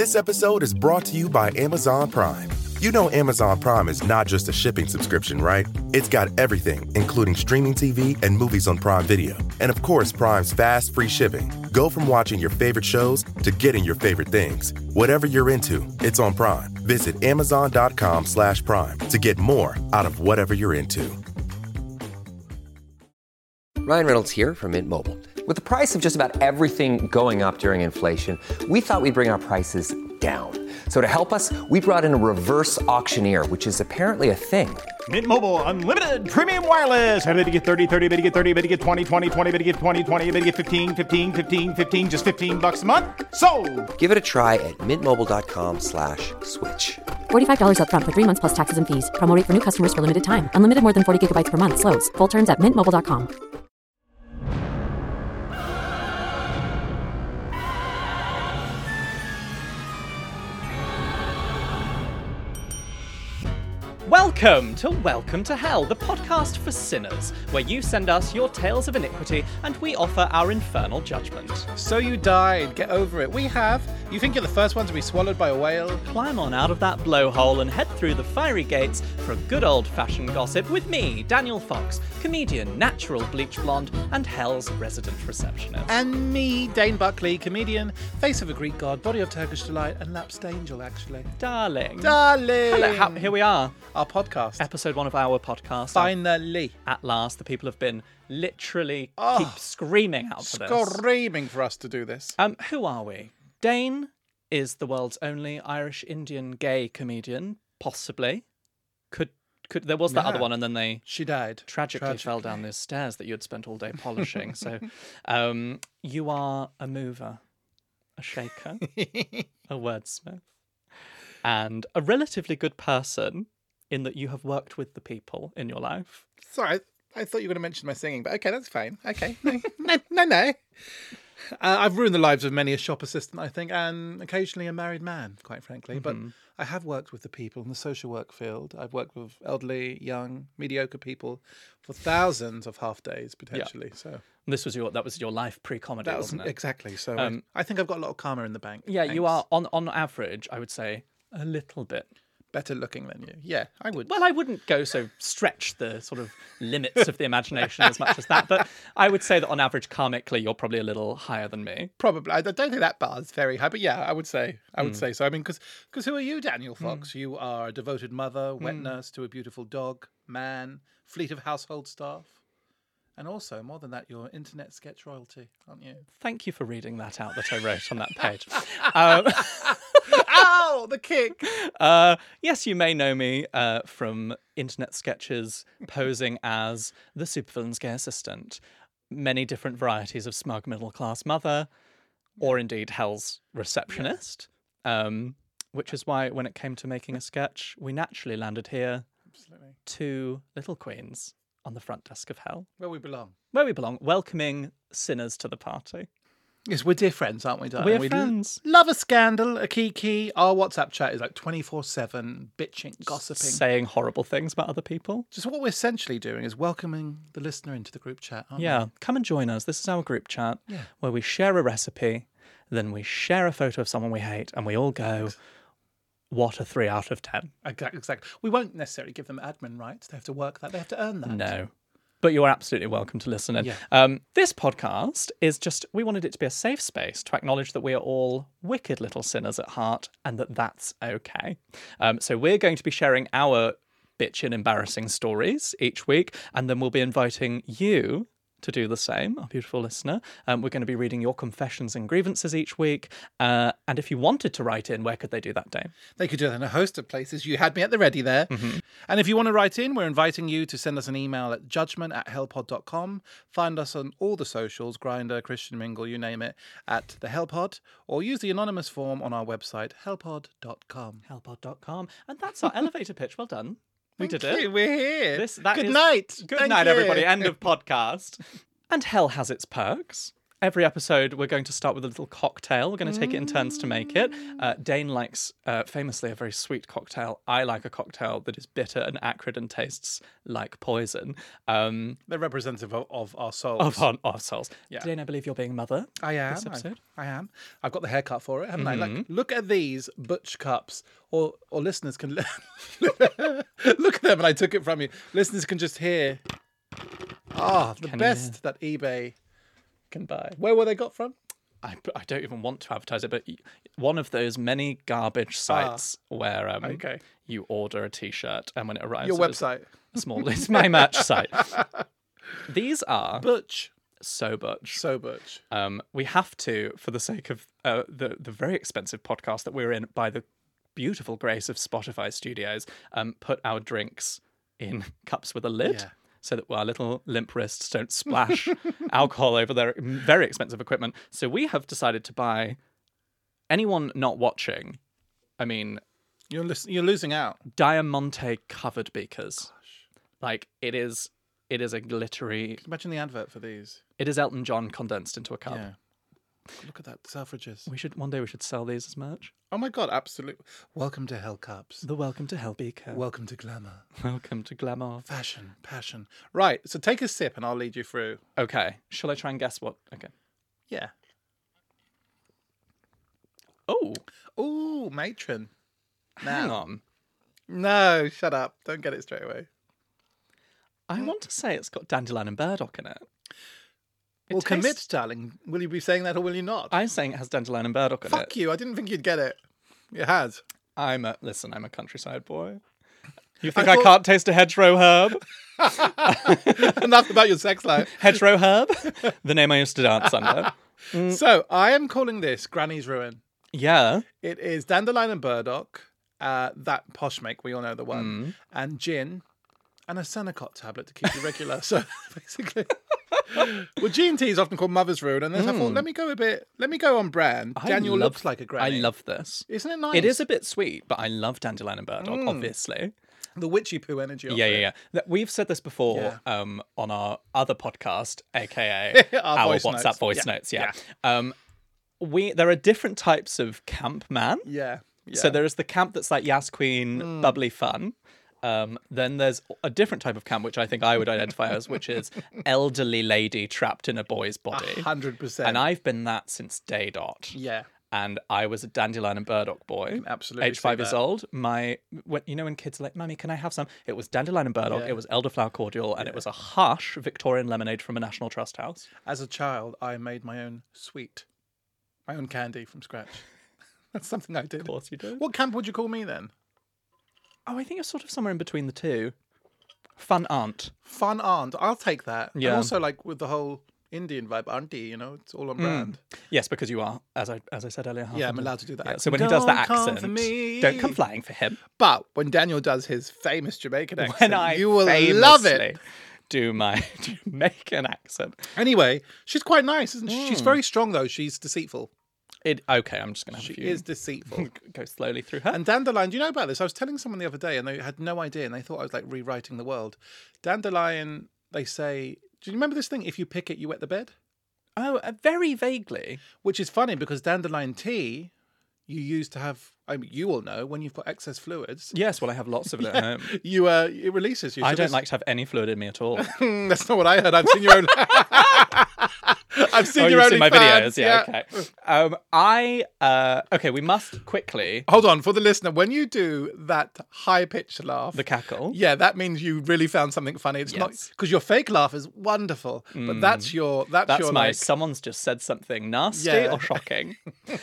This episode is brought to you by Amazon Prime. You know Amazon Prime is not just a shipping subscription, right? It's got everything, including streaming TV and movies on Prime Video. And of course, Prime's fast, free shipping. Go from watching your favorite shows to getting your favorite things. Whatever you're into, it's on Prime. Visit amazon.com/Prime to get more out of whatever you're into. Ryan Reynolds here from Mint Mobile. With the price of just about everything going up during inflation, we thought we'd bring our prices down. So to help us, we brought in a reverse auctioneer, which is apparently a thing. Mint Mobile Unlimited Premium Wireless. How to get 30, 30, bit to get 30, bit to get 20, 20, 20, bit to get 20, 20, bit to get 15, 15, 15, 15, just $15 a month? Sold! Give it a try at mintmobile.com/switch. $45 up front for 3 months plus taxes and fees. Promo rate for new customers for limited time. Unlimited more than 40 gigabytes per month. Slows full terms at mintmobile.com. Welcome to Hell, the podcast for sinners, where you send us your tales of iniquity and we offer our infernal judgment. So you died. Get over it. We have. You think you're the first one to be swallowed by a whale? Climb on out of that blowhole and head through the fiery gates for a good old-fashioned gossip with me, Daniel Fox, comedian, natural bleach blonde, and Hell's resident receptionist. And me, Dane Buckley, comedian, face of a Greek god, body of Turkish delight, and lapsed angel, actually. Darling. Hello, Here we are. Our podcast. Episode 1 of our podcast. Finally. At last, the people have been literally keep screaming out for this. Screaming for us to do this. Who are we? Dane is the world's only Irish-Indian gay comedian, possibly. Could there was that other one, and then she died. Tragically fell down the stairs that you had spent all day polishing. So, you are a mover, a shaker, a wordsmith, and a relatively good person in that you have worked with the people in your life. Sorry, I thought you were going to mention my singing, but okay, that's fine. Okay, no. I've ruined the lives of many a shop assistant, I think, and occasionally a married man, quite frankly. But I have worked with the people in the social work field. I've worked with elderly, young, mediocre people for thousands of half days, potentially. Yeah. So that was your life pre-comedy, wasn't it? Exactly. So I think I've got a lot of karma in the bank. Yeah, thanks. You are, on average, I would say, a little bit better looking than you. Yeah, I would. Well, I wouldn't go so stretch the sort of limits of the imagination as much as that, but I would say that on average, karmically, you're probably a little higher than me. Probably. I don't think that bar is very high, but yeah, I would say so. I mean, because who are you, Daniel Fox? You are a devoted mother, wet nurse to a beautiful dog, man, fleet of household staff. And also, more than that, you're internet sketch royalty, aren't you? Thank you for reading that out that I wrote on that page. Ow, the kick! Yes, you may know me from internet sketches posing as the supervillain's gay assistant, many different varieties of smug middle-class mother, or indeed Hell's receptionist, which is why when it came to making a sketch, we naturally landed here. Absolutely. Two little queens on the front desk of Hell. Where we belong. Welcoming sinners to the party. Yes, we're dear friends, aren't we, darling? We're friends. Love a scandal, a kiki. Our WhatsApp chat is like 24/7, bitching, gossiping. Saying horrible things about other people. Just what we're essentially doing is welcoming the listener into the group chat, aren't we? Yeah, come and join us. This is our group chat where we share a recipe, then we share a photo of someone we hate, and we all go, what a 3 out of 10. Exactly. We won't necessarily give them admin rights. They have to work that. They have to earn that. No. But you are absolutely welcome to listen in. Yeah. This podcast is we wanted it to be a safe space to acknowledge that we are all wicked little sinners at heart and that's okay. So we're going to be sharing our bitch and embarrassing stories each week, and then we'll be inviting you to do the same, our beautiful listener. We're going to be reading your confessions and grievances each week. And if you wanted to write in, where could they do that, Dave? They could do that in a host of places. You had me at the ready there. Mm-hmm. And if you want to write in, we're inviting you to send us an email at judgment@hellpod.com. Find us on all the socials, Grindr, Christian Mingle, you name it, at the Hellpod, or use the anonymous form on our website, hellpod.com. Hellpod.com. And that's our elevator pitch. Well done. We did it. We're here. Good night. Good night, everybody. End of podcast. And Hell has its perks. every episode, we're going to start with a little cocktail. We're going to take it in turns to make it. Dane likes, famously, a very sweet cocktail. I like a cocktail that is bitter and acrid and tastes like poison. They're representative of our souls. Of our souls. Yeah. Dane, I believe you're being a mother. I am. This episode. I am. I've got the haircut for it, haven't I? Like, look at these butch cups, or listeners can look at them, and I took it from you. Listeners can just hear. The Can you best that eBay can buy. Where were they got from? I don't even want to advertise it, but one of those many garbage sites where Okay. you order a T-shirt and when it arrives, Your it is website. small. It's my merch site. These are Butch. so butch. So butch. We have to, for the sake of the very expensive podcast that we're in, by the beautiful grace of Spotify Studios, put our drinks in cups with a lid. Yeah. So that our little limp wrists don't splash alcohol over their very expensive equipment. So we have decided to buy, anyone not watching, I mean, You're losing out. Diamante covered beakers. Like it is a glittery. Imagine the advert for these. It is Elton John condensed into a cup. Yeah. Look at that, Selfridges. One day we should sell these as merch. Oh my God, absolutely. Welcome to Hell Cups. The Welcome to Hell beaker. Welcome to glamour. Welcome to glamour. Fashion, passion. Right, so take a sip and I'll lead you through. Okay. Shall I try and guess what? Okay. Yeah. Oh, Ooh, matron. hang Now. on. No, shut up. Don't get it straight away. I want to say it's got dandelion and burdock in it. Well, commit, darling. Will you be saying that or will you not? I'm saying it has dandelion and burdock in it. Fuck you. I didn't think you'd get it. It has. I'm a countryside boy. You think I I thought- can't taste a hedgerow herb? Enough about your sex life. Hedgerow herb? The name I used to dance under. So, I am calling this Granny's Ruin. Yeah. It is dandelion and burdock, that posh make, we all know the one, and gin, and a Senecot tablet to keep you regular. So, basically... Well, G&T is often called Mother's Ruin, and then I thought, let me go on brand. Daniel looks like a granny. I love this. Isn't it nice? It is a bit sweet, but I love dandelion and burdock, obviously. The witchy poo energy of Yeah, it. yeah, yeah. We've said this before Yeah. on our other podcast, aka Our voice WhatsApp notes. voice Yeah, notes. Yeah. There are different types of camp man. Yeah. So there is the camp that's like Yas Queen, bubbly fun. Then there's a different type of camp, which I think I would identify as, which is elderly lady trapped in a boy's body. 100%. And I've been that since day dot. Yeah. And I was a dandelion and burdock boy. absolutely Age see 5 years that. old. When kids are like, Mummy, can I have some? It was dandelion and burdock. Yeah. It was elderflower cordial, and it was a harsh Victorian lemonade from a National Trust house. As a child, I made my own sweet, my own candy from scratch. That's something I did. Of course you did. What camp would you call me then? Oh, I think it's sort of somewhere in between the two. Fun aunt. Fun aunt. I'll take that. Yeah. And also, like with the whole Indian vibe, auntie. It's all on brand. Yes, because you are, as I said earlier. half Yeah, I'm Indian. allowed to do that Yeah, accent. so when he does the Don't come accent, for me. don't come flying for him. But when Daniel does his famous Jamaican accent, When I you will famously love it. do my Jamaican accent. Anyway, she's quite nice, isn't she? She's very strong, though. She's deceitful. Okay, I'm just going to have She a few. is deceitful. Go slowly through her. And Dandelion, do you know about this? I was telling someone the other day and they had no idea and they thought I was like rewriting the world. Dandelion, they say, do you remember this thing? If you pick it, you wet the bed? Oh, very vaguely. Which is funny because dandelion tea, you use to have, you all know, when you've got excess fluids, Yes, well, I have lots of it at home. it releases you. I So don't this- like to have any fluid in me at all. That's not what I heard. I've seen your own. I've seen your you've own seen my fans, videos. Yeah, okay. Okay, we must quickly Hold on, for the listener, when you do that high pitched laugh, the cackle. yeah, that means you really found something funny. It's not Yes. because your fake laugh is wonderful, but that's your That's your my like, someone's just said something nasty Yeah. or shocking.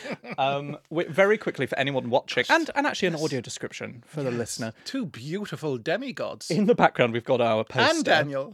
Very quickly for anyone watching, and actually an audio description for the listener. two beautiful demigods In the background, we've got our poster. and Daniel.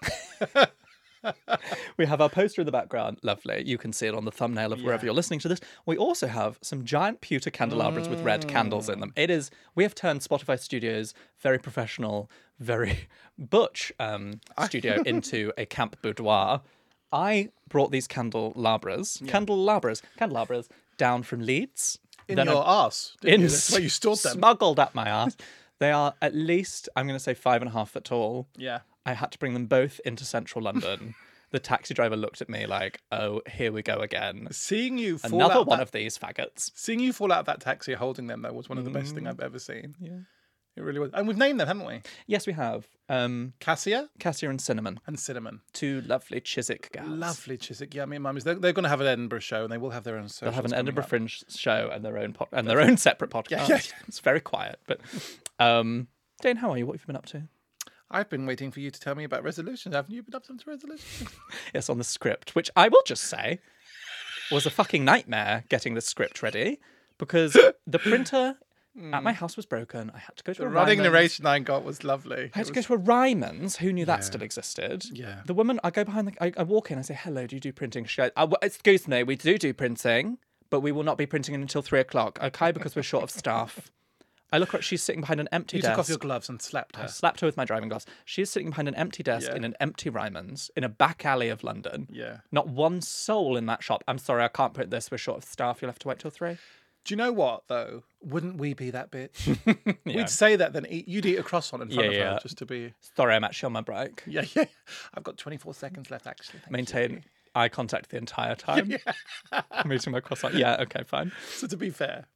We have our poster in the background. Lovely. You can see it on the thumbnail of wherever you're listening to this. We also have some giant pewter candelabras with red candles in them. We have turned Spotify Studios very professional, very butch studio into a camp boudoir. I brought these candelabras down from Leeds. In Then I- your arse. didn't you? That's where you stored them. Smuggled up my ass. They are at least, I'm going to say 5.5 foot tall. Yeah. I had to bring them both into central London. The taxi driver looked at me like, "Oh, here we go again. Seeing you fall Another out one that, of these faggots." seeing you fall out of that taxi holding them though was one of the best thing I've ever seen. Yeah, it really was. And we've named them, haven't we? Yes, we have. Cassia Cassia and Cinnamon, and Cinnamon. two lovely Chiswick gals. Lovely Chiswick. Yeah, me and mummies. They're going to have an Edinburgh show, and they will have their own. They'll have an socials coming Edinburgh up. Fringe show and their own separate podcast. yeah. It's very quiet, but Dane, how are you? What have you been up to? I've been waiting for you to tell me about resolutions. Haven't you been up to resolutions? Yes, on the script, which I will just say was a fucking nightmare getting the script ready because the printer at my house was broken. I had to go to The a running Ryman's. narration I got was lovely. I had to go to a Ryman's. Who knew that still existed? Yeah. The woman, I go behind I walk in, I say, "Hello, do you do printing?" She goes, "Excuse me, we do printing, but we will not be printing until 3:00. Okay, because we're short of staff." I look at her, she's sitting behind an empty You desk. took off your gloves and slapped her. I slapped her with my driving gloves. She's sitting behind an empty desk in an empty Ryman's in a back alley of London. Yeah. Not one soul in that shop. "I'm sorry, I can't print this. We're short of staff. You'll have to wait till 3. Do you know what, though? Wouldn't we be that bitch? We'd say that, then you'd eat a croissant in front of her just to be... Sorry, I'm actually on my break. Yeah. I've got 24 seconds left, actually. Thank Maintain you. eye contact the entire time. I'm eating my croissant. Yeah, okay, fine. So to be fair...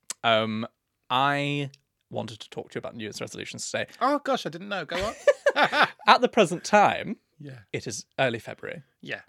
I wanted to talk to you about New Year's resolutions today. Oh, gosh, I didn't know. Go on. At the present time, Yeah. it is early February. Yeah.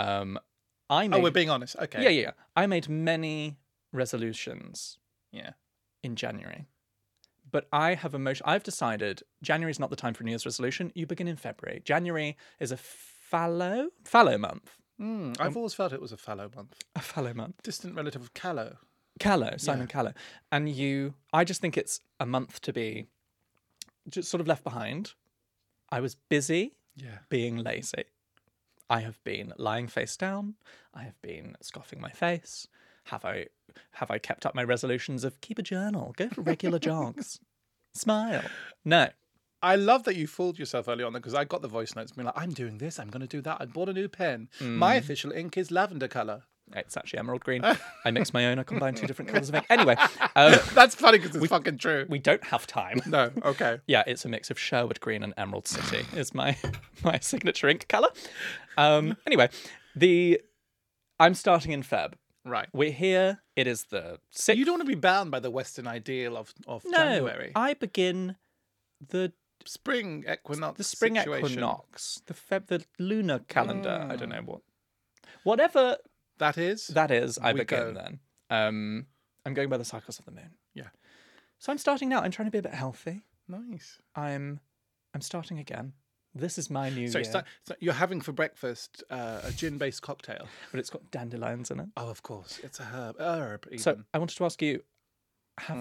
I made, Oh, we're being honest. Okay. yeah. I made many resolutions Yeah. in January. But I've decided January is not the time for a New Year's resolution. You begin in February. January is a fallow month. I've always felt it was a fallow month. A fallow month. Distant relative of callow. Simon Callow. And I just think it's a month to be just sort of left behind. I was busy being lazy. I have been lying face down. I have been scoffing my face. Have I kept up my resolutions of keep a journal, go for regular jogs, smile? No. I love that you fooled yourself early on because I got the voice notes being like, I'm doing this, I'm going to do that. I bought a new pen. My official ink is lavender colour. It's actually emerald green. I mixed my own. I combined 2 different colours of ink. Anyway, That's funny because it's fucking true. we don't have time. No, okay. Yeah, it's a mix of Sherwood Green and Emerald City is my signature ink colour. Anyway, I'm starting in Feb. Right. We're here. It is the 6th. You don't want to be bound by the Western ideal of No, January. I begin the Spring equinox. spring situation. equinox, the lunar calendar. I don't know whatever That is. that is. I We begin go. then. I'm going by the cycles of the moon. Yeah. So I'm starting now. I'm trying to be a bit healthy. Nice. I'm starting again. This is my new So, year, so you're having for breakfast a gin-based cocktail. but it's got dandelions in it. Oh, of course. It's a herb even. So I wanted to ask you: Have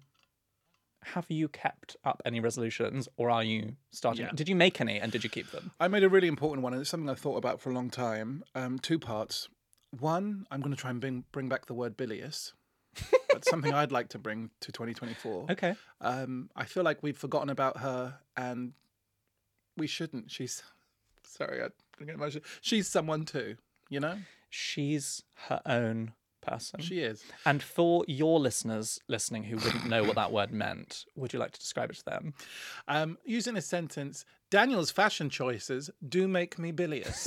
you kept up any resolutions, or are you starting? Yeah. Did you make any, and did you keep them? I made a really important one, and it's something I've thought about for a long time. 2 parts. One, I'm going to try and bring back the word bilious. That's something I'd like to bring to 2024. Okay. I feel like we've forgotten about her, and we shouldn't. She's... Sorry, I'm going to get emotional. She's someone too, you know? She's her own person. She is. And for your listeners listening who wouldn't know what that word meant, would you like to describe it to them? Using a sentence, Daniel's fashion choices do make me bilious.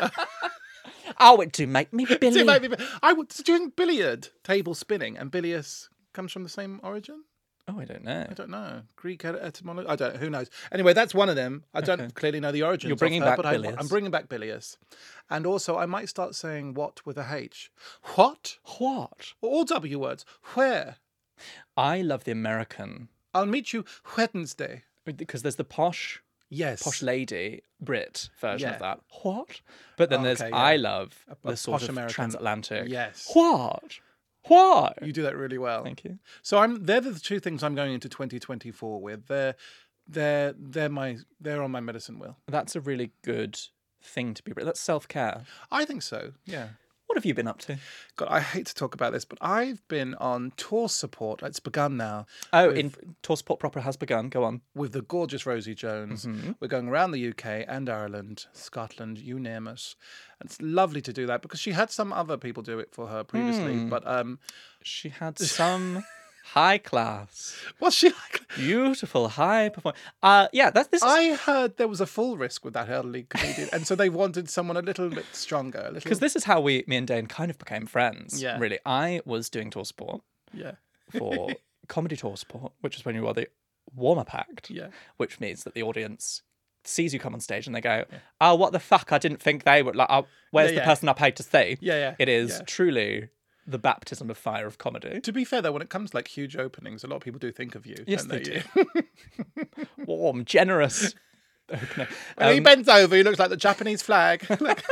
Oh, it do make me Do bilious. make me I was doing billiard, table spinning, and bilious comes from the same origin? Oh, I don't know. I don't know. Greek etymology? I don't know. Who knows? Anyway, that's one of them. I don't clearly know the origins You're bringing of her, back but bilious. I'm bringing back bilious. And also, I might start saying what with a H. What? What? All W words. Where? I love the American, I'll meet you Wednesday. because there's the posh Yes. lady Brit version Yeah. of that. What? But then there's okay, yeah. I love A the sort posh of American. transatlantic. Yes. What? What? You do that really well. Thank you. So they're the 2 things I'm going into 2024 with. They're on my medicine wheel. That's a really good thing to be. That's self-care. I think so. Yeah. What have you been up to? God, I hate to talk about this, but I've been on tour support. It's begun now. Oh, Tour Support proper has begun. Go on. With the gorgeous Rosie Jones. We're going around the UK and Ireland, Scotland, you name it. And it's lovely to do that because she had some other people do it for her previously. But She had some high class, Was she like... beautiful, high performance. This is... I heard there was a full risk with that elderly comedian, and so they wanted someone a little bit stronger. Because this is how me and Dane kind of became friends. Yeah. Really. I was doing tour support Yeah. for comedy tour support, which is when you are the warm-up act, Yeah. which means that the audience sees you come on stage and they go, oh, what the fuck? I didn't think they would. Like, oh, where's the person I paid to see? Yeah. It is truly the baptism of fire of comedy. To be fair, though, when it comes to like huge openings, a lot of people do think of you. Yes, don't they do. Warm, generous opening. When he bends over, he looks like the Japanese flag.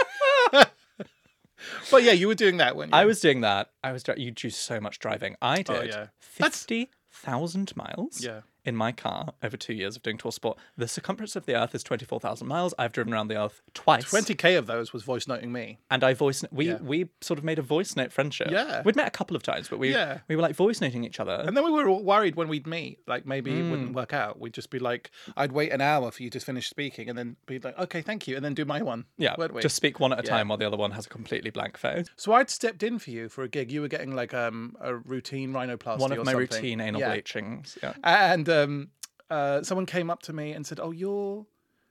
But yeah, you were doing that when you... I was doing that. You do so much driving. I did yeah. 50,000 miles Yeah. in my car over 2 years of doing tour sport. The circumference of the Earth is 24,000 miles. I've driven around the Earth twice. 20k of those was voice noting me. And we sort of made a voice note friendship. Yeah. We'd met a couple of times, but we were like voice noting each other. And then we were all worried when we'd meet, like maybe it wouldn't work out. We'd just be like, I'd wait an hour for you to finish speaking and then be like, okay, thank you. And then do my one. Yeah, weren't we? just speak one at a time while the other one has a completely blank face. So I'd stepped in for you for a gig. You were getting like a routine rhinoplasty One of or my something. routine anal Yeah. bleachings. Yeah. And someone came up to me and said, "Oh, you're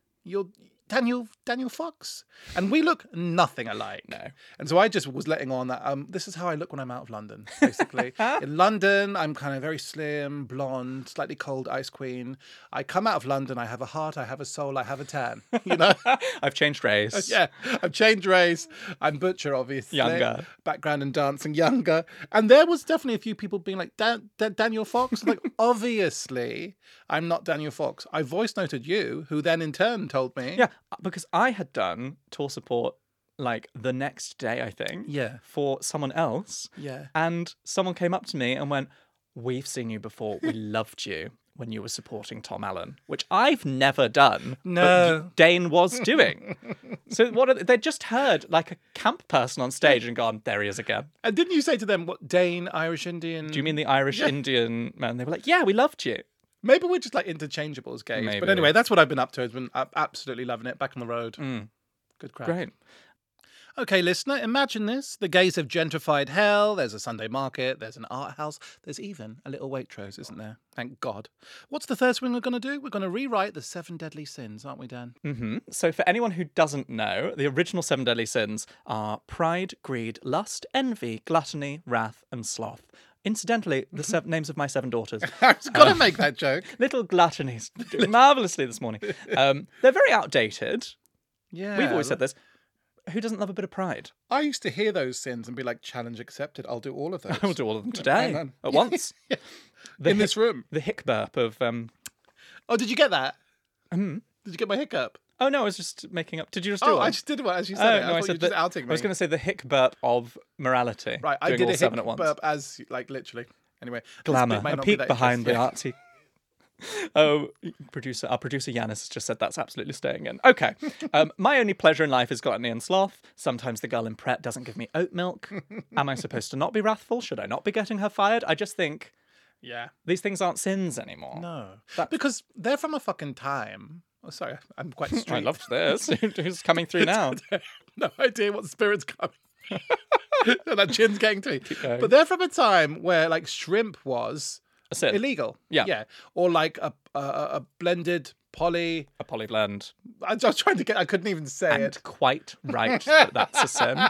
Daniel Fox," and we look nothing alike. No. And so I just was letting on that this is how I look when I'm out of London. Basically, in London, I'm kind of very slim, blonde, slightly cold, ice queen. I come out of London, I have a heart, I have a soul, I have a tan. You know. I've changed race. Yeah, I've changed race. I'm butcher, obviously. Younger. Background in dancing, younger. And there was definitely a few people being like, Daniel Fox? Like, obviously, I'm not Daniel Fox. I voice noted you, who then in turn told me. Yeah, because I had done tour support like the next day, I think. Yeah. For someone else. Yeah. And someone came up to me and went, "We've seen you before. We loved you when you were supporting Tom Allen," which I've never done. No. But Dane was doing. So they just heard like a camp person on stage and gone, there he is again. And didn't you say to them, what, Dane, Irish Indian? Do you mean the Irish Indian man? They were like, yeah, we loved you. Maybe we're just like interchangeable as gays. Maybe. But anyway, that's what I've been up to. I've been absolutely loving it. Back on the road. Good crack. Great. Okay, listener, imagine this. The gays have gentrified hell. There's a Sunday market. There's an art house. There's even a little Waitrose, isn't there? Thank God. What's the third thing we're going to do? We're going to rewrite the 7 deadly sins, aren't we, Dan? Mm-hmm. So for anyone who doesn't know, the original 7 deadly sins are pride, greed, lust, envy, gluttony, wrath, and sloth. Incidentally, the names of my 7 daughters. I was going to make that joke. Little gluttonies. Doing marvellously this morning. They're very outdated. Yeah. We've always said this. Who doesn't love a bit of pride? I used to hear those sins and be like, challenge accepted. I'll do all of those. I'll do all of them today. Hang on. At once. Yeah. In this room. The hick burp of... Oh, did you get that? Did you get my hiccup? Oh, no, I was just making up. Did you just do one? I just did one as you said it. I thought you were just outing me. I was going to say the hick burp of morality. Right, I doing did all a 7 hick at once. burp as, like, literally. Anyway. Glamour. This bit may A not be peek that behind the interesting. artsy... Oh, our producer Yanis has just said that's absolutely staying in. Okay. My only pleasure in life is gluttony and sloth. Sometimes the girl in Pret doesn't give me oat milk. Am I supposed to not be wrathful? Should I not be getting her fired? I just think Yeah. these things aren't sins anymore. No. Because they're from a fucking time. Oh, sorry. I'm quite street. I loved this. Who's coming through now? No idea what spirit's coming. That chin's getting to me. going. But they're from a time where, like, shrimp was A sin. illegal. Yeah. Yeah. Or like a blended poly. A polyblend. I was trying to get. I couldn't even say And it. quite right that that's a sin.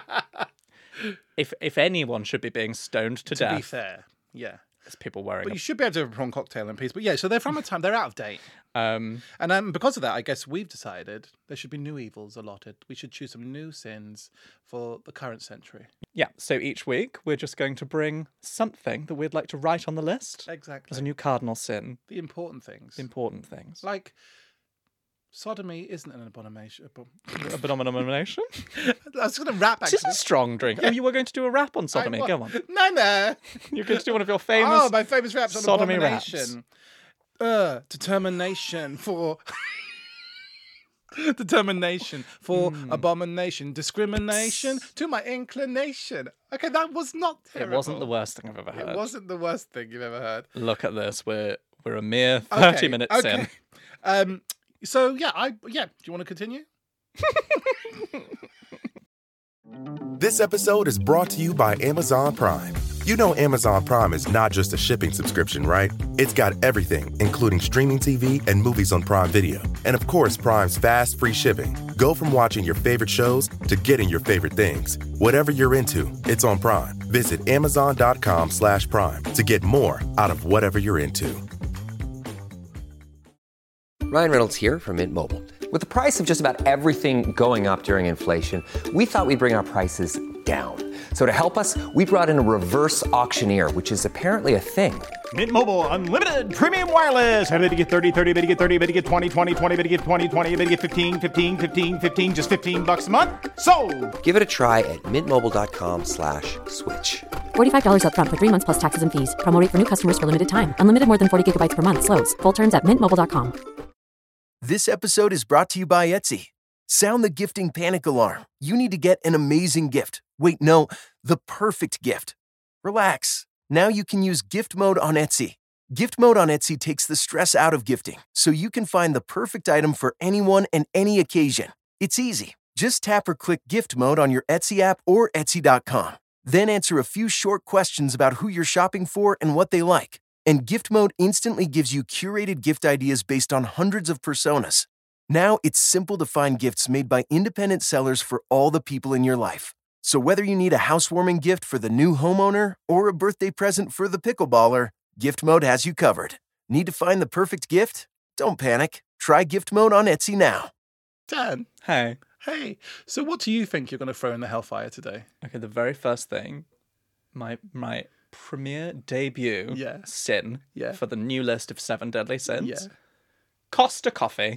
If anyone should be being stoned to To death, be fair, yeah. it's people wearing But you should be able to have a prawn cocktail in peace. But yeah, so they're from a time. They're out of date. And because of that, I guess we've decided there should be new evils allotted. We should choose some new sins for the current century. Yeah, so each week we're just going to bring something that we'd like to write on the list Exactly. as a new cardinal sin. The important things. Important things. Like, sodomy isn't an abomination. A abomination? I was going to rap, This is actually. a strong drink. Oh, you were going to do a rap on sodomy. Go on. No. You're going to do one of your famous... Oh, my famous raps on sodomy abomination. Determination for... Determination for abomination. Discrimination to my inclination. Okay, that was not It terrible. wasn't the worst thing I've ever heard. It wasn't the worst thing you've ever heard. Look at this. We're a mere 30 minutes in. So yeah, do you want to continue? This episode is brought to you by Amazon Prime. You know Amazon Prime is not just a shipping subscription, right? It's got everything, including streaming TV and movies on Prime Video. And of course, Prime's fast, free shipping. Go from watching your favorite shows to getting your favorite things. Whatever you're into, it's on Prime. Visit Amazon.com/Prime to get more out of whatever you're into. Ryan Reynolds here from Mint Mobile. With the price of just about everything going up during inflation, we thought we'd bring our prices down. So to help us, we brought in a reverse auctioneer, which is apparently a thing. Mint Mobile Unlimited Premium Wireless. How to get 30, 30, bit to get 30, bit to get 20, 20, 20, bit to get 20, 20, bit to get 15, 15, 15, 15, just $15 a month? Sold! Give it a try at mintmobile.com/switch. $45 up front for 3 months plus taxes and fees. Promo rate for new customers for limited time. Unlimited more than 40 gigabytes per month slows. Full terms at mintmobile.com. This episode is brought to you by Etsy. Sound the gifting panic alarm. You need to get an amazing gift. Wait, no, the perfect gift. Relax. Now you can use gift mode on Etsy. Gift mode on Etsy takes the stress out of gifting, so you can find the perfect item for anyone and any occasion. It's easy. Just tap or click gift mode on your Etsy app or Etsy.com. Then answer a few short questions about who you're shopping for and what they like. And gift mode instantly gives you curated gift ideas based on hundreds of personas. Now it's simple to find gifts made by independent sellers for all the people in your life. So whether you need a housewarming gift for the new homeowner or a birthday present for the pickleballer, Gift Mode has you covered. Need to find the perfect gift? Don't panic. Try Gift Mode on Etsy now. Dan, Hey. hey. So what do you think you're going to throw in the hellfire today? Okay, the very first thing, my premiere debut sin for the new list of 7 deadly sins. Yeah. Costa coffee.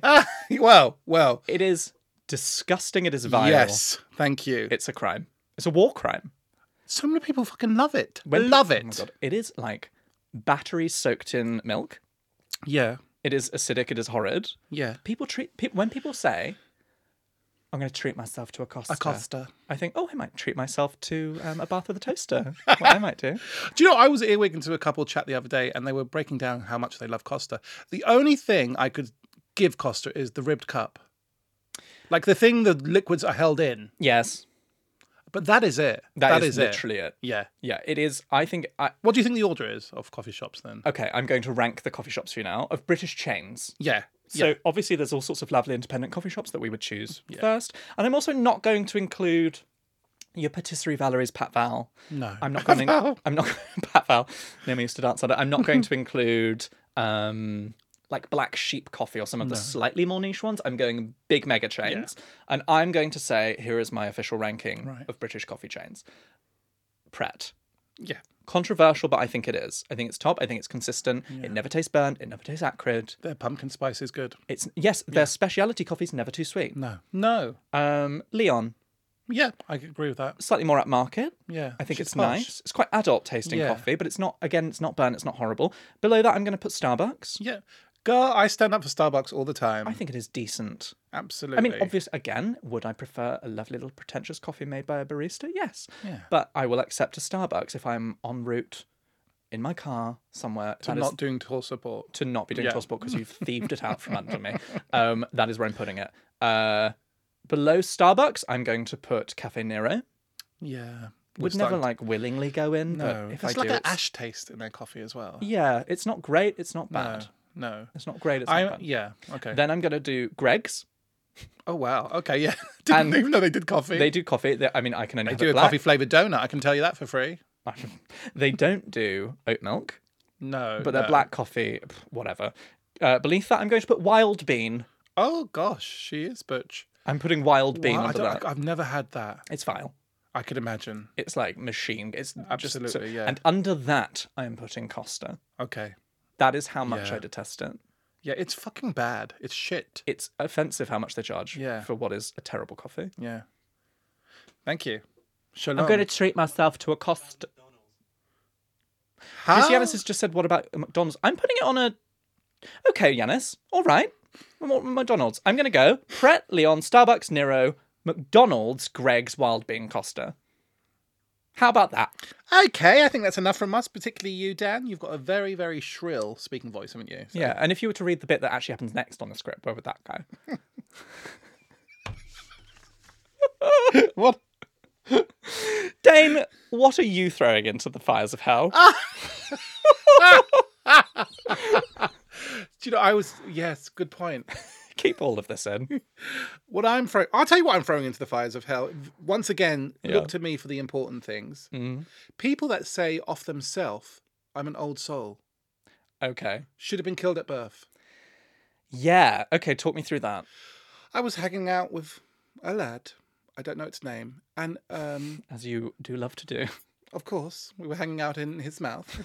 Well. It is disgusting. It is vile. Yes, thank you. It's a crime. It's a war crime. So many people fucking love it. Love it. Oh my God. It is like batteries soaked in milk. Yeah. It is acidic. It is horrid. Yeah. When people say, I'm going to treat myself to a Costa. I think, I might treat myself to a bath with a toaster. What I might do. Do you know, I was earwigging to a couple chat the other day and they were breaking down how much they love Costa. The only thing I could give Costa is the ribbed cup. Like the thing the liquids are held in. Yes. But that is it. That is literally it. Yeah. Yeah, it is. I think... What do you think the order is of coffee shops then? Okay, I'm going to rank the coffee shops for you now of British chains. Yeah. So obviously there's all sorts of lovely independent coffee shops that we would choose first. And I'm also not going to include your Patisserie Valerie's Pat Val. No. I'm not going to... Pat Val. Naomi used to dance on it. I'm not going to include... like Black Sheep Coffee or some of the slightly more niche ones. I'm going big mega chains. And I'm going to say, here is my official ranking of British coffee chains. Pret. Yeah. Controversial, but I think it is. I think it's top. I think it's consistent. Yeah. It never tastes burnt. It never tastes acrid. Their pumpkin spice is good. Their speciality coffee's never too sweet. No. Leon. Yeah, I agree with that. Slightly more upmarket. Yeah. I think it's nice. It's quite adult tasting coffee, but it's not burnt. It's not horrible. Below that, I'm going to put Starbucks. Yeah. Girl, I stand up for Starbucks all the time. I think it is decent. Absolutely. I mean, obviously, again, would I prefer a lovely little pretentious coffee made by a barista? Yes. Yeah. But I will accept a Starbucks if I'm en route in my car somewhere. Doing tour support. To not be doing tour support because you've thieved it out from under me. That is where I'm putting it. Below Starbucks, I'm going to put Cafe Nero. Yeah. Would never willingly go in, but if I do, it's like an ash taste in their coffee as well. Yeah, it's not great. It's not bad. No. It's not great. It's not bad. Yeah, okay. Then I'm going to do Greg's. Oh, wow. Okay, yeah. Didn't even know they did coffee. They do coffee. I mean, I can only They do a black. coffee-flavoured donut, I can tell you that for free. They don't do oat milk. No. But their black coffee, whatever. Beneath that, I'm going to put wild bean. Oh, gosh, she is butch. I'm putting wild bean under that. I've never had that. It's vile. I could imagine. It's like machine. It's absolutely, yeah. And under that, I am putting Costa. Okay. That is how much I detest it. Yeah, it's fucking bad. It's shit. It's offensive how much they charge for what is a terrible coffee. Yeah. Thank you. Shalom. I'm going to treat myself to a Costa. How? Yanis has just said, what about McDonald's? I'm putting it on a... Okay, Yanis. All right. McDonald's. I'm going to go Pret, Leon, Starbucks, Nero, McDonald's, Greg's, Wild Bean, Costa. How about that? Okay, I think that's enough from us, particularly you, Dan. You've got a very, very shrill speaking voice, haven't you? So. Yeah, and if you were to read the bit that actually happens next on the script, where would that go? What? Dane, what are you throwing into the fires of hell? Do you know, yes, good point. Keep all of this in. I'll tell you what I'm throwing into the fires of hell. Once again, Yeah. look to me for the important things. People that say off themselves, I'm an old soul, Okay. should have been killed at birth. Yeah. Okay, talk me through that. I was hanging out with a lad, I don't know its name, and As you do love to do. of course, we were hanging out in his mouth.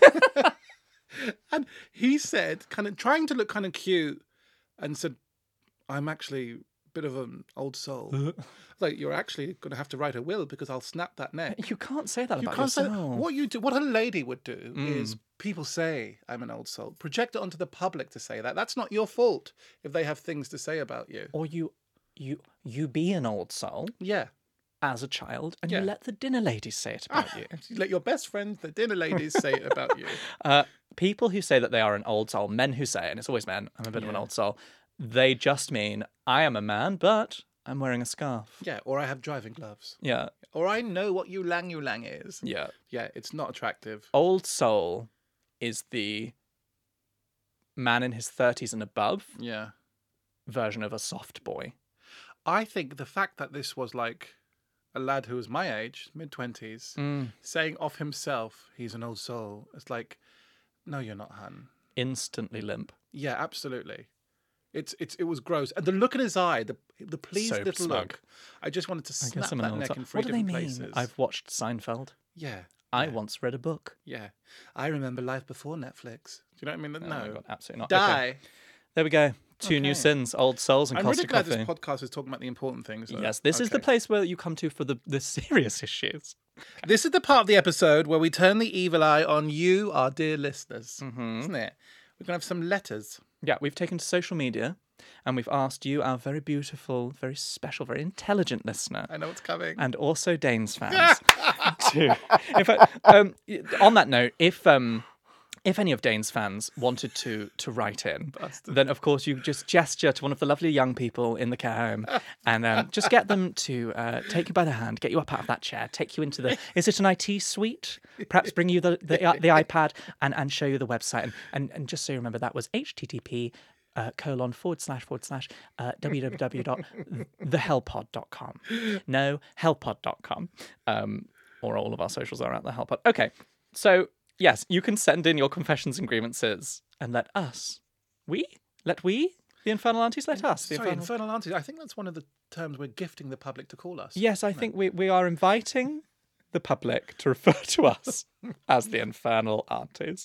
And he said, kind of trying to look kind of cute, and said, I'm actually a bit of an old soul. Like, you're actually going to have to write a will because I'll snap that neck. You can't say that You about can't say yourself. what a lady would do is people say I'm an old soul. Project it onto the public to say that. That's not your fault if they have things to say about you. Or you be an old soul Yeah. as a child and Yeah. you let the dinner ladies say it about you. You let your best friends, the dinner ladies, say it about you. People who say that they are an old soul, men who say, and it's always men, I'm a bit of an old soul, they just mean, I am a man, but I'm wearing a scarf. Yeah, or I have driving gloves. Yeah. Or I know what yulang is. Yeah. Yeah, it's not attractive. Old soul is the man in his 30s and above Yeah. version of a soft boy. I think the fact that this was like a lad who was my age, mid-20s, saying of himself he's an old soul, it's like, no, you're not, hun. Instantly limp. Yeah, absolutely. It was gross. And the look in his eye, the pleased So little smug. look, I just wanted to I snap guess I'm an that old neck soul. in three What do they different mean? places. I've watched Seinfeld. Yeah. I once read a book. Yeah. I remember life before Netflix. Do you know what I mean? Oh No. my God, absolutely not. Die. Okay. There we go. Two new Okay. sins, old souls and I'm Costa really glad Coffee. this podcast is talking about the important things. Though. Yes, this is the Okay. place where you come to for the serious issues. This is the part of the episode where we turn the evil eye on you, our dear listeners. Isn't it? We're going to have some letters. Yeah, we've taken to social media and we've asked you, our very beautiful, very special, very intelligent listener, I know what's coming. and also Danes fans, to. In fact, on that note, if any of Dane's fans wanted to write in, then of course you just gesture to one of the lovely young people in the care home and just get them to take you by the hand, get you up out of that chair, take you into is it an IT suite? Perhaps bring you the iPad and show you the website. And just so you remember, that was http www.thehellpod.com. No, hellpod.com. Or all of our socials are at the Hellpod. Okay, so yes, you can send in your confessions and grievances and let us, the Infernal Aunties, let us. The Sorry, Infernal Aunties. I think that's one of the terms we're gifting the public to call us. Yes, I think we are inviting the public to refer to us as the Infernal Aunties.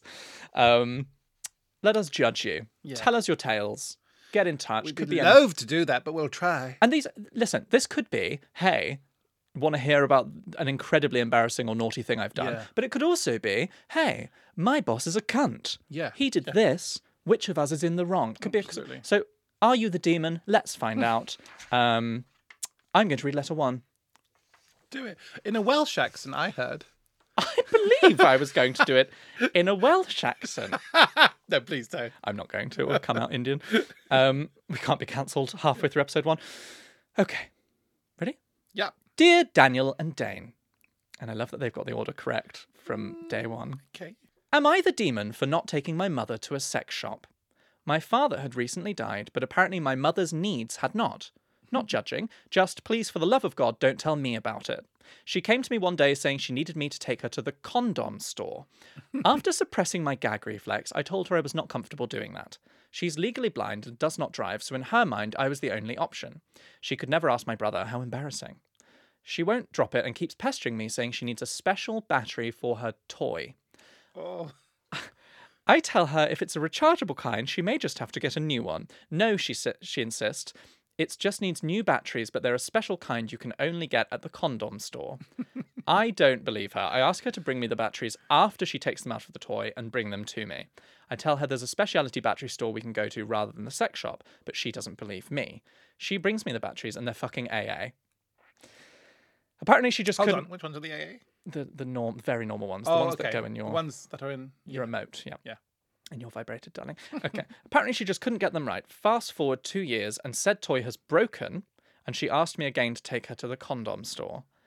Let us judge you. Yeah. Tell us your tales. Get in touch. We'd Could be be loath to do that, but we'll try. And listen, this could be, hey, want to hear about an incredibly embarrassing or naughty thing I've done. Yeah. But it could also be, hey, my boss is a cunt. Yeah. He did this. Which of us is in the wrong? Could Absolutely. be. So, are you the demon? Let's find out. I'm going to read letter 1. Do it. In a Welsh accent, I heard. I believe I was going to do it in a Welsh accent. No, please don't. I'm not going to. It'll come out Indian. We can't be cancelled halfway through episode 1. Okay. Ready? Yeah. Dear Daniel and Dane. And I love that they've got the order correct from day 1. Okay. Am I the demon for not taking my mother to a sex shop? My father had recently died, but apparently my mother's needs had not. Not judging, just please for the love of God, don't tell me about it. She came to me one day saying she needed me to take her to the condom store. After suppressing my gag reflex, I told her I was not comfortable doing that. She's legally blind and does not drive, so in her mind, I was the only option. She could never ask my brother, how embarrassing. She won't drop it and keeps pestering me, saying she needs a special battery for her toy. Oh. I tell her if it's a rechargeable kind, she may just have to get a new one. No, she insists. It just needs new batteries, but they're a special kind you can only get at the condom store. I don't believe her. I ask her to bring me the batteries after she takes them out of the toy and bring them to me. I tell her there's a specialty battery store we can go to rather than the sex shop, but she doesn't believe me. She brings me the batteries and they're fucking AA. Apparently she just Hold couldn't... on. Which ones are the AA? The very normal ones. The Oh, ones okay. that go in your... The ones that are in Your remote, yeah. Yeah. And you're vibrated, darling. Okay. Apparently she just couldn't get them right. Fast forward 2 years and said toy has broken and she asked me again to take her to the condom store.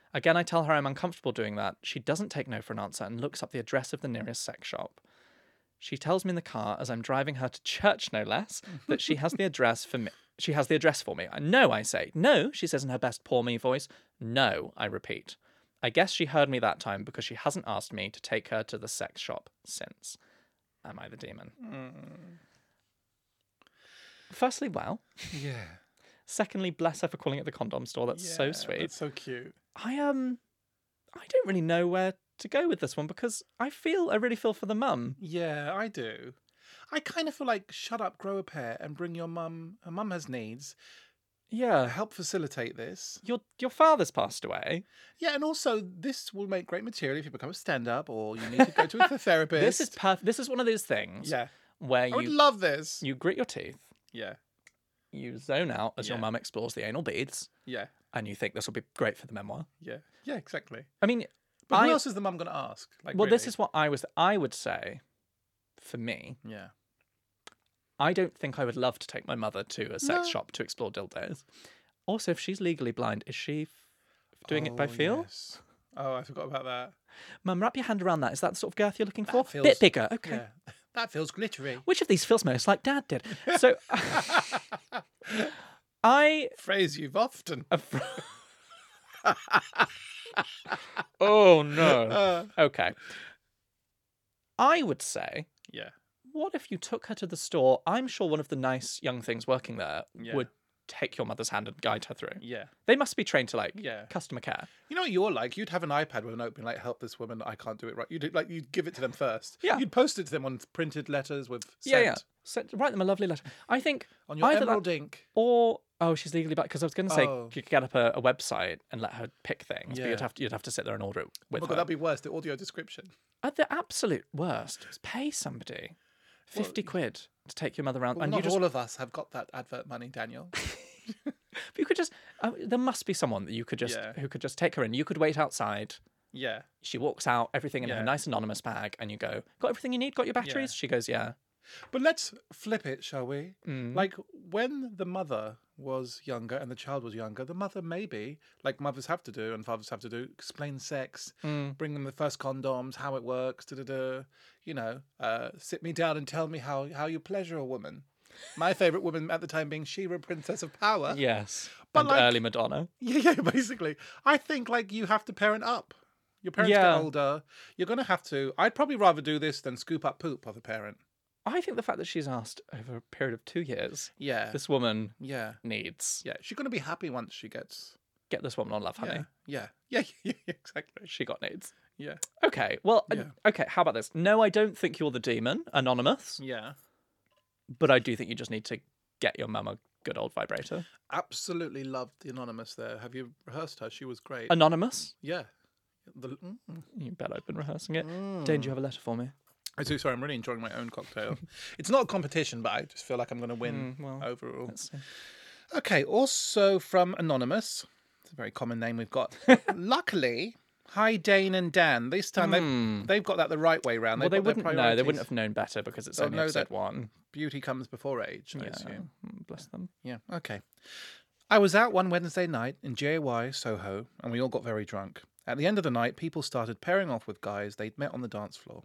Again, I tell her I'm uncomfortable doing that. She doesn't take no for an answer and looks up the address of the nearest sex shop. She tells me in the car, as I'm driving her to church no less, that she has the address for me. She has the address for me. No, I say. No, she says in her best poor me voice. No, I repeat. I guess she heard me that time because she hasn't asked me to take her to the sex shop since. Am I the demon? Firstly, well. Yeah. Secondly, bless her for calling it the condom store. That's so sweet. That's so cute. I don't really know where to go with this one because I really feel for the mum. Yeah, I do. I kind of feel like shut up, grow a pair, and bring your mum. Her mum has needs. Yeah. Help facilitate this. Your father's passed away. Yeah, and also this will make great material if you become a stand-up or you need to go to a therapist. This is perfect. This is one of those things. Yeah. Where I would love this. You grit your teeth. Yeah. You zone out as your Yeah. mum explores the anal beads. Yeah. And you think this will be great for the memoir. Yeah. Yeah, exactly. I mean, But who else is the mum going to ask? Like, well, this really? is what I would say, for me, Yeah. I don't think I would love to take my mother to a sex shop to explore dildos. Also, if she's legally blind, is she doing it by feel? Yes. Oh, I forgot about that. Mum, wrap your hand around that. Is that the sort of girth you're looking for? feels- Bit bigger. Okay. Yeah. That feels glittery. Which of these feels most like Dad did? So, I... Phrase you've often. Oh, no. Okay. I would say, Yeah. what if you took her to the store? I'm sure one of the nice young things working there Yeah. would take your mother's hand and guide her through. Yeah. They must be trained to, Yeah. customer care. You know what you're like? You'd have an iPad with a note being like, help this woman, I can't do it right. You'd give it to them first. Yeah. You'd post it to them on printed letters with Yeah. sent Write them a lovely letter. I think on your either emerald that, ink. or she's legally back because I was going to say Oh. you could get up a website and let her pick things, Yeah. but you'd have to sit there and order it Oh with my her. God, that'd be worse. The audio description. At the absolute worst, is pay somebody 50 quid to take your mother around, Well, and not you just all of us have got that advert money, Daniel. you could just there must be someone that you could just Yeah. who could just take her in. You could wait outside. Yeah. She walks out, everything in her Yeah. nice anonymous bag, and you go, got everything you need? Got your batteries? Yeah. She goes, yeah. But let's flip it, shall we? Mm. Like when the mother was younger and the child was younger, the mother maybe, like mothers have to do and fathers have to do, explain sex, bring them the first condoms, how it works, sit me down and tell me how you pleasure a woman. My favourite woman at the time being Shira, Princess of Power. Yes. But and like- early Madonna. Yeah, basically. I think like you have to parent up. Your parents Yeah. get older. You're going to have to. I'd probably rather do this than scoop up poop of a parent. I think the fact that she's asked over a period of 2 years, Yeah. this woman Yeah. needs Yeah. She's going to be happy once she gets. get this woman on Love Honey. Yeah. Yeah. Yeah. Exactly. She got needs. Yeah. Okay, well, Yeah. okay, how about this? No, I don't think you're the demon, Anonymous, Yeah. but I do think you just need to get your mum a good old vibrator. Absolutely loved the Anonymous there. Have you rehearsed her? She was great. Anonymous? Yeah. You bet I've been rehearsing it. Dane, do you have a letter for me? I do. Sorry, I'm really enjoying my own cocktail. It's not a competition, but I just feel like I'm going to win well, overall. Let's see. Okay, also from Anonymous. It's a very common name we've got. Luckily, hi Dane and Dan. This time they've got that the right way round. Well, they They've got their wouldn't know. They priorities. wouldn't have known better because it's They'll only know episode that 1. Beauty comes before age, I Yeah, assume. bless them. Yeah, okay. I was out one Wednesday night in JY, Soho, and we all got very drunk. At the end of the night, people started pairing off with guys they'd met on the dance floor.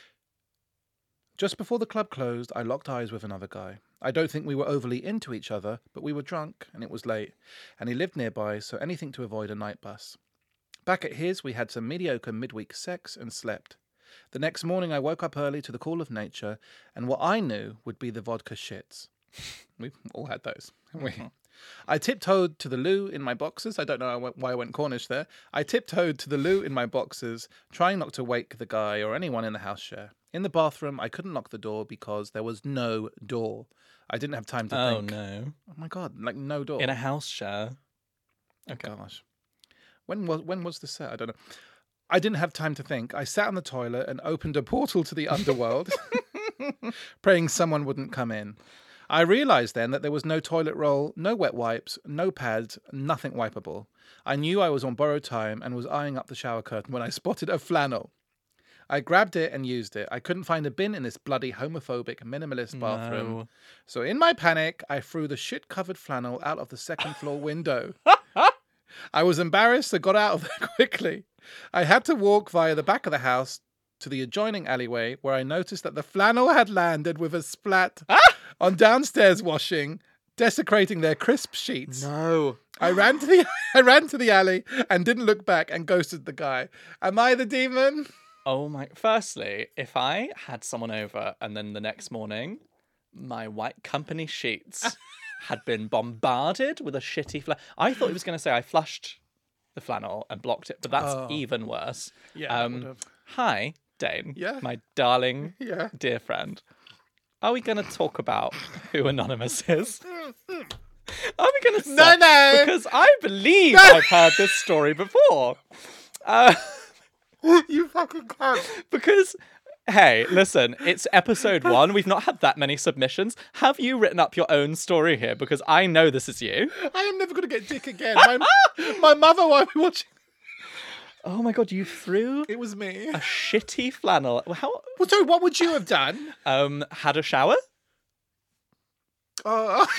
Just before the club closed, I locked eyes with another guy. I don't think we were overly into each other, but we were drunk, and it was late, and he lived nearby, so anything to avoid a night bus. Back at his, we had some mediocre midweek sex and slept. The next morning, I woke up early to the call of nature, and what I knew would be the vodka shits. We've all had those, haven't we? I tiptoed to the loo in my boxers. I don't know why I went Cornish there. I tiptoed to the loo in my boxers, trying not to wake the guy or anyone in the house share. In the bathroom, I couldn't lock the door because there was no door. I didn't have time to think. No. Oh my God, like no door. In a house share. Okay. Gosh. When was the set? I don't know. I didn't have time to think. I sat on the toilet and opened a portal to the underworld, praying someone wouldn't come in. I realised then that there was no toilet roll, no wet wipes, no pads, nothing wipeable. I knew I was on borrowed time and was eyeing up the shower curtain when I spotted a flannel. I grabbed it and used it. I couldn't find a bin in this bloody homophobic minimalist bathroom. No. So in my panic, I threw the shit-covered flannel out of the second floor window. I was embarrassed and got out of there quickly. I had to walk via the back of the house to the adjoining alleyway where I noticed that the flannel had landed with a splat on downstairs washing, desecrating their crisp sheets. No. I ran to the alley and didn't look back and ghosted the guy. Am I the demon? Oh my. Firstly, if I had someone over and then the next morning, my white company sheets had been bombarded with a shitty I thought he was going to say I flushed the flannel and blocked it, but that's even worse. Yeah. Hi, Dane. Yeah. My darling, Yeah. dear friend. Are we going to talk about who Anonymous is? Are we going to No. Because I believe I've heard this story before. You fucking cunt. Because, hey, listen, it's episode 1. We've not had that many submissions. Have you written up your own story here? Because I know this is you. I am never going to get dick again. My mother won't be watching. Oh my God, you threw It was me. a shitty flannel. How? Well, sorry, what would you have done? Had a shower? Well,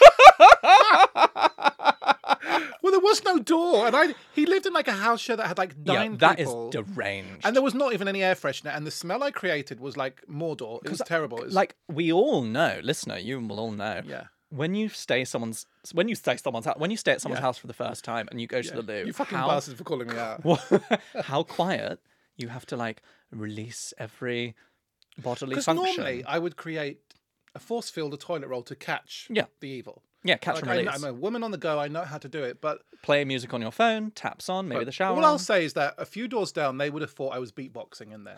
there was no door, and he lived in like a house share that had like 9 That people. is deranged. And there was not even any air freshener, and the smell I created was like Mordor. It was terrible. It was, Like, we all know, listener, you will all know. yeah. When you stay at someone's house for the first time and you go to the loo, You fucking bastard for calling me out. how quiet you have to like release every bodily Because function. normally I would create a force field, a toilet roll to catch Yeah. the evil. Yeah, catch Like, and release. I'm a woman on the go. I know how to do it, but Play music on your phone, taps on, maybe the shower. all I'll on. say is that a few doors down, they would have thought I was beatboxing in there.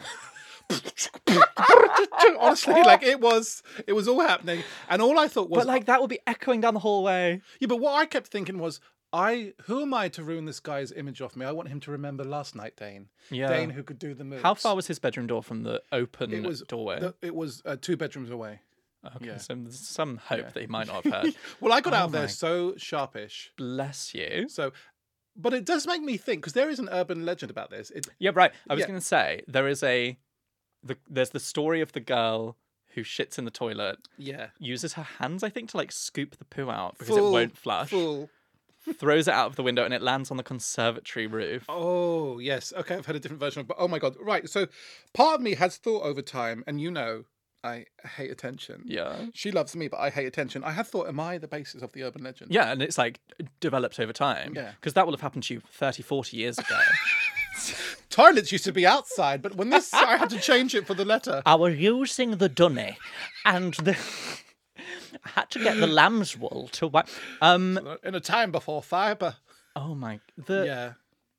Honestly, like it was all happening, and all I thought was, But like that would be echoing down the hallway. yeah. But what I kept thinking was, who am I to ruin this guy's image off me? I want him to remember last night, Dane. Yeah. Dane who could do the moves. How far was his bedroom door from the open it was doorway? It was 2 bedrooms away. Okay, yeah. so there's some hope that he might not have heard. Well, I got out of my- there so sharpish. Bless you. So, but it does make me think because there is an urban legend about this. Yeah, right. I was Yeah. going to say there's the story of the girl who shits in the toilet, Yeah. uses her hands, I think, to like scoop the poo out because it won't flush. Full. Throws it out of the window and it lands on the conservatory roof. Oh, yes. Okay, I've had a different version of but oh my God. Right. So part of me has thought over time, and I hate attention. Yeah. She loves me, but I hate attention. I have thought, am I the basis of the urban legend? Yeah, and it's like developed over time. Yeah. Because that will have happened to you 30, 40 years ago. Toilets used to be outside, but when this, I had to change it for the letter. I was using the dunny and I had to get the lamb's wool to wipe. In a time before fibre. Oh my. Yeah.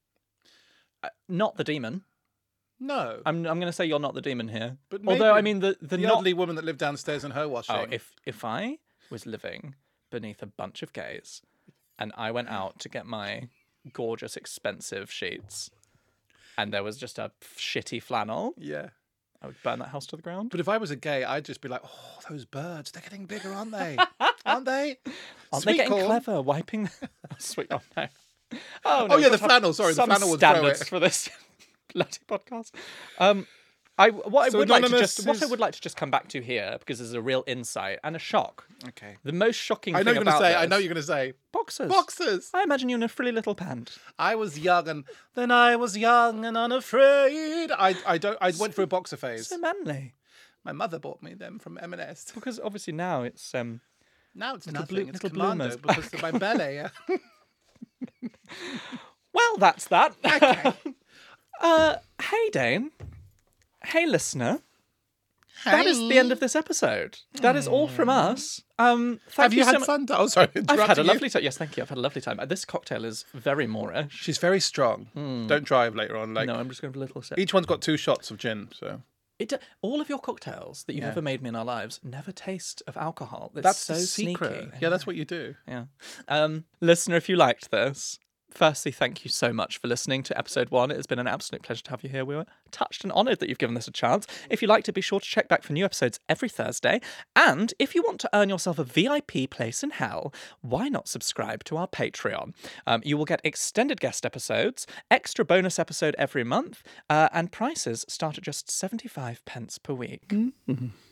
Not the demon. No. I'm going to say you're not the demon here. But although I maybe mean the the not. elderly woman that lived downstairs in her washing. Oh, if I was living beneath a bunch of gays, and I went out to get my gorgeous, expensive sheets, and there was just a shitty flannel, Yeah. I would burn that house to the ground. But if I was a gay, I'd just be like, oh, those birds, they're getting bigger, aren't they? Aren't they? Aren't Sweet they getting corn. clever wiping? Sweet. Oh no. Oh yeah, no. we've the got to have flannel, sorry, the some flannel would throw standards it. for this bloody podcast. What So I would like Anonymous to just come back to here because there's a real insight and a shock. Okay. The most shocking I know thing you're going to about say, I know this- you're going to say, boxers. boxers. I imagine you in a frilly little pant. I was young and then I was young and unafraid. I went through a boxer phase. So manly. My mother bought me them from M&S. Because obviously now it's Now it's Little nothing. blue- It's little commando bloomers. because of my belly. well, that's that. Hey Dane. Hey listener. That is the end of this episode. That is all from us. Thank Have you so had mu- fun? Oh, sorry. I've had a interrupting you. lovely time. Yes, thank you. I've had a lovely time. This cocktail is very Moorish. She's very strong. Don't drive later on. Like No, I'm just going to have a little sip. each one's got 2 shots of gin. So All of your cocktails that you've ever made me in our lives never taste of alcohol. that's so the secret. sneaky. Yeah, that's what you do. Yeah. Listener, if you liked this, firstly, thank you so much for listening to episode 1. It has been an absolute pleasure to have you here. We were touched and honoured that you've given this a chance. If you liked it, be sure to check back for new episodes every Thursday. And if you want to earn yourself a VIP place in hell, why not subscribe to our Patreon? You will get extended guest episodes, extra bonus episode every month, and prices start at just 75 pence per week. That's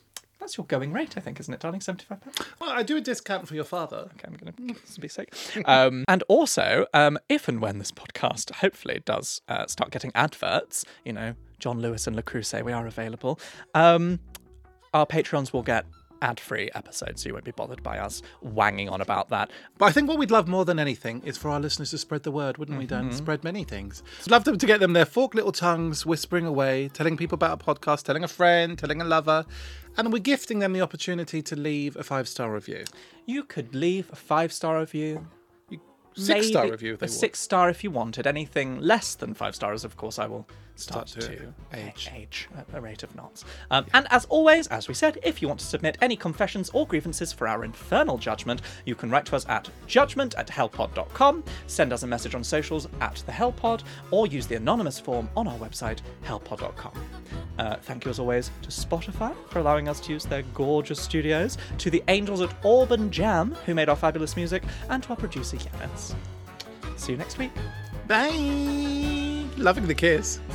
That's your going rate, I think, isn't it, darling? £75? Well, I do a discount for your father. Okay, I'm going to be sick. And also, if and when this podcast hopefully does start getting adverts, you know, John Lewis and Le Creuset, we are available, our Patreons will get ad-free episodes, so you won't be bothered by us wanging on about that. But I think what we'd love more than anything is for our listeners to spread the word, wouldn't we, Dan? Spread many things. We'd love them to get them their forked little tongues whispering away, telling people about a podcast, telling a friend, telling a lover, and we're gifting them the opportunity to leave a 5-star review. You could leave a 5-star review. 6-star Maybe review if they a want. 6-star if you wanted. Anything less than 5 stars, of course, I will start Start to to age at a rate of knots. And as always, as we said, if you want to submit any confessions or grievances for our infernal judgment, you can write to us at judgment@hellpod.com, send us a message on socials @thehellpod, or use the anonymous form on our website, hellpod.com. Thank you, as always, to Spotify for allowing us to use their gorgeous studios, to the angels at Auburn Jam, who made our fabulous music, and to our producer, Yanis. See you next week. Bye! Loving the kiss.